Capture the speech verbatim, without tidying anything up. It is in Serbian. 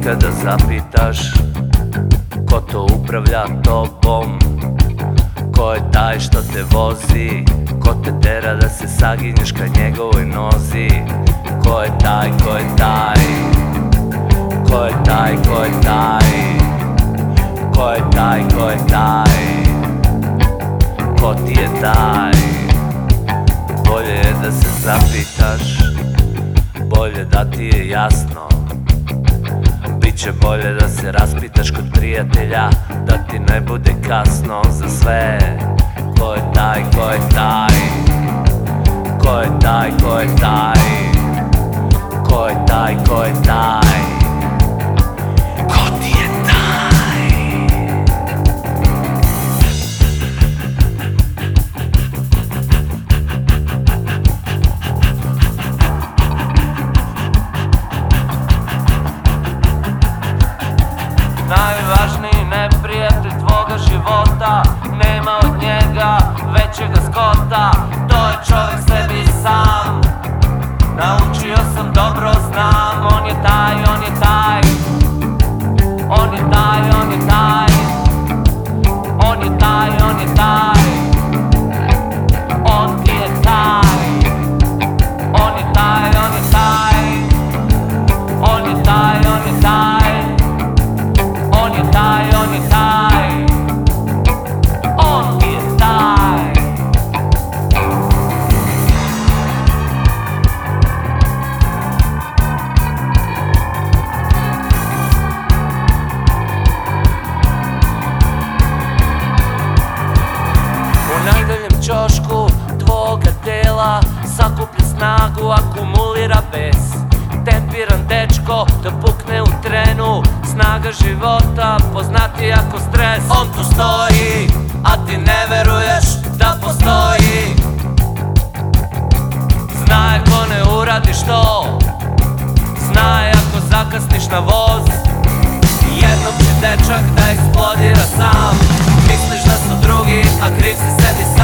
ikada zapitaš ko to upravlja tobom? Ko je taj što te vozi? Ko te tera da se saginješ ka njegovoj nozi? Ko je taj, ko je taj? Ko je taj, ko je taj? Ko je taj, ko je taj? Ko ti je taj? Bolje je da se zapitaš, bolje da ti je jasno. Biće bolje da se raspitaš kod prijatelja, da ti ne bude kasno za sve. Ko je taj, ko je taj? Ko je taj, ko je taj? Ko je taj, ko je taj? Ko ti je taj? Najvažniji neprijatelj tvoga života, nema od njega većega skota. To je čovjek sebi sam, naučio sam, dobro znam. On je taj, on je taj, on je taj, on je taj, on je taj, on je taj, on ti je taj, on je taj, on je taj, on je taj, on je taj, on je taj, on je taj, on ti je taj. U najdaljem ćošku tvoga tela sakuplja snagu, akumulira bes. Tempiran dečko da pukne u trenu, snaga života poznati ako stres. On tu stoji, a ti ne veruješ da postoji. Zna ako ne uradiš to, zna ako zakasniš na voz. Jednom će dečak da eksplodira sam. Misliš da su drugi, a kriv si sebi sam.